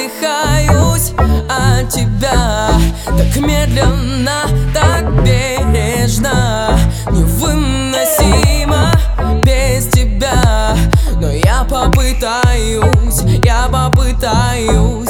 задыхаюсь от тебя. Так медленно, так бережно, невыносимо без тебя. Но я попытаюсь